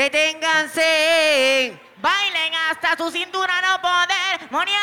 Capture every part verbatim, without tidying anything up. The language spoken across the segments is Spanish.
deténganse. Bailen hasta su cintura no poder monear.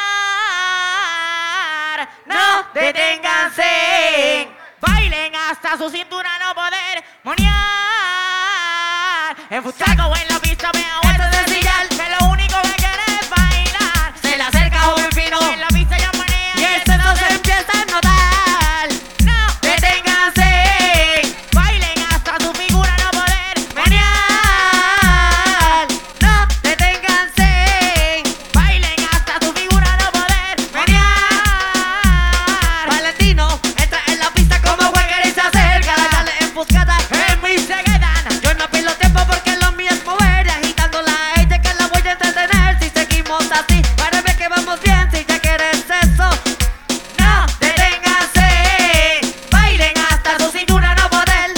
No, deténganse. Bailen hasta su cintura no poder monear. En Fuchaco o en la pista me hago Esto es sencillal. que lo único que quiere es bailar. Se le acerca joven fino En la pista ya manea y el sexo se empieza a notar. No, Deténganse. bailen hasta su figura no poder Menear. No, deténganse. Bailen hasta su figura no poder Menear. Valentino entra en la pista como Wenger y se acerca. La Yale enfuscada en mí se quedan. Yo no pierdo tiempo porque lo mío es mover y agitándola a ella que la voy a entretener. Si seguimos así, parece que vamos bien. Si ya quieres eso, no, deténganse. Bailen hasta su cintura no poder.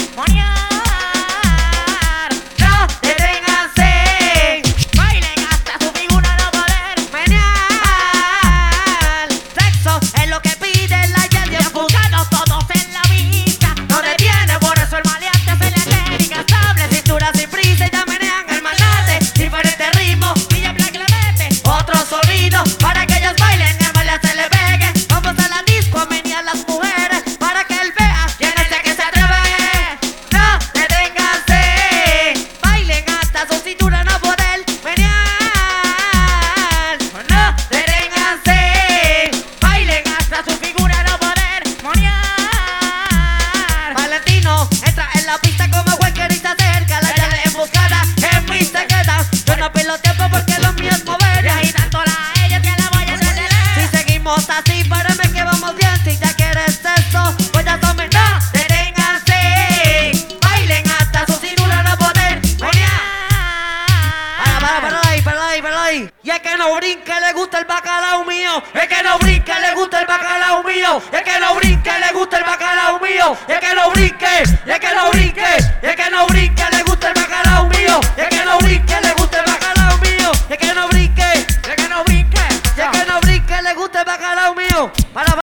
monear. No, deténganse. Bailen hasta su figura no poder Menear. Sexo es lo que pide la Yale. Buscados todos en la vista. No detiene, Por eso el maleante se le técnica estable, cintura sin prisa, ya menean el manate. Diferentes ritmos, Villa Black le mete. otro sonido para que ellos bailen, el baile se le pegue. Vamos a la disco a menear las mujeres para que él vea quién es el que se atreve. No, deténganse. Bailen hasta su cintura no poder menear. No, deténganse. Bailen hasta su figura no poder monear. Valentino entra en la pista como Wenger y se acerca. La Yale emboscada en mí se queda. Yo no pierdo tiempo porque lo mío es mover. Y agitándola a ella que la voy a entretener. Si seguimos así, parece que vamos bien. Si ya quieres esto, pues ya tomen. No, deténganse. Bailen hasta su cintura no poder menear. Para, para, para ahí, para ahí, para ahí. Y es que no brinque, le gusta el bacalao mío. Es que no brinque, le gusta el bacalao mío. Es que no brinque, le gusta el bacalao mío. Es que no brinque, es que no brinque, es que no brinque.